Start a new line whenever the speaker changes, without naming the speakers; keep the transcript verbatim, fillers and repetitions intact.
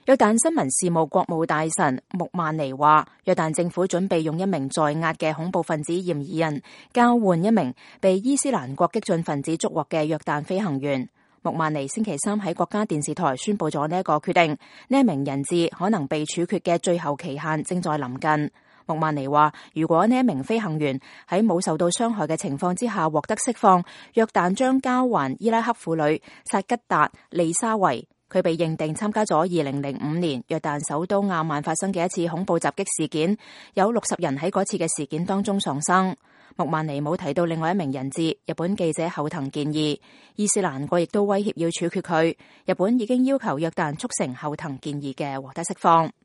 約旦新聞事務國務大臣穆曼尼話，約旦政府準備用一名在押嘅恐怖分子嫌疑人交換一名被伊斯蘭國激進分子捉獲嘅約旦飛行員。穆曼尼星期三喺國家電視台宣布咗呢一個決定，呢一名人質可能被處決嘅最後期限正在臨近。穆曼尼話，如果呢一名飛行員喺冇受到傷害嘅情況之下獲得釋放，約旦將交還伊拉克婦女薩吉達利沙維。佢被認定參加咗二零零五年約旦首都亞曼發生嘅一次恐怖襲擊事件，有六十人喺嗰次嘅事件當中喪生。穆曼尼冇提到另外一名人質。日本記者後藤健二，伊斯蘭國亦都威脅要處決佢。日本已經要求約旦促成後藤健二嘅獲得釋放。